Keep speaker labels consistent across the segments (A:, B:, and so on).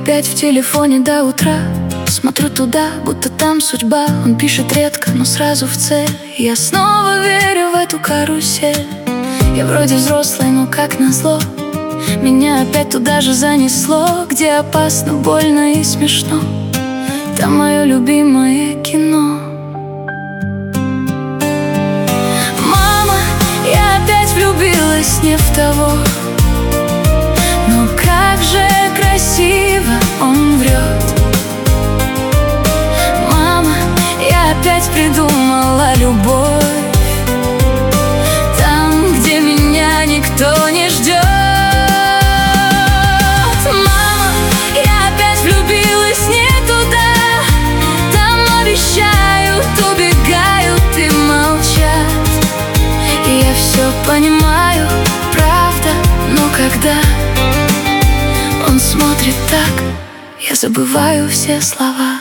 A: опять в телефоне до утра. Смотрю туда, будто там судьба. Он пишет редко, но сразу в цель. Я снова верю в эту карусель. Я вроде взрослый, но как назло меня опять туда же занесло, где опасно, больно и смешно. Там мое любимое кино. Мама, я опять влюбилась не в того. Но как же красиво он врет. Мама, я опять придумала любовь там, где меня никто не ждет. Мама, я опять влюбилась не туда. Там обещают, убегают и молчат. И я все понимаю, правда, но когда он смотрит так, я забываю все слова.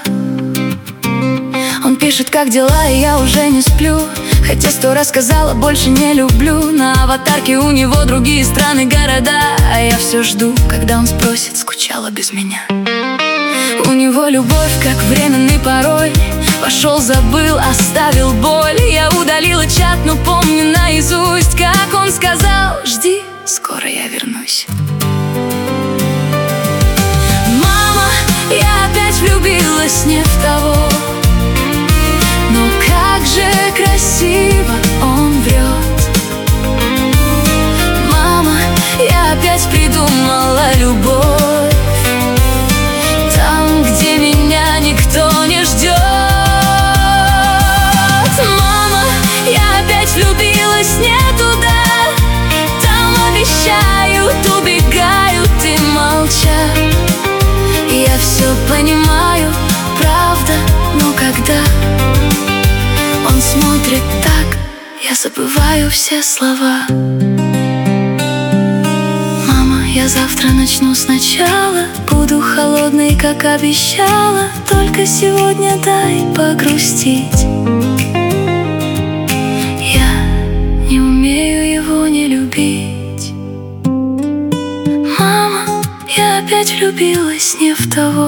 A: Он пишет, как дела, и я уже не сплю, хотя 100 раз сказала, больше не люблю. На аватарке у него другие страны, города, а я все жду, когда он спросит, скучала без меня. У него любовь, как временный пароль. Пошел, забыл, оставил боль. Я удалила чат, но помню наизусть, как он сказал: жди, скоро я вернусь. Мама, я опять влюбилась не в того. Но как же красиво он врет. Мама, я опять придумала любовь там, где меня никто не ждет. Мама, я опять влюбилась не туда. Там обещают, убегают и молчат. И я все понимаю, правда, но когда он смотрит так, я забываю все слова. Мама, я завтра начну сначала. Буду холодной, как обещала. Только сегодня дай погрустить. Я не умею его не любить. Мама, я опять влюбилась не в того.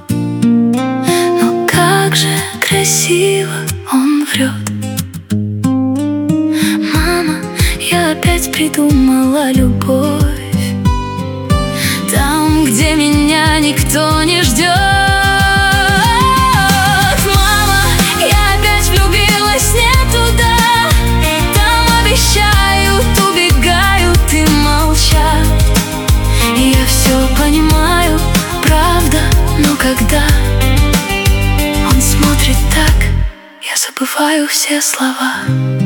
A: Но как же красиво он врет. Мама, я опять придумала любовь там, где меня никто не ждет. Мама, я опять влюбилась не туда. Там обещают, убегают и молчат. И я все понимаю, правда, но когда он смотрит так, я забываю все слова.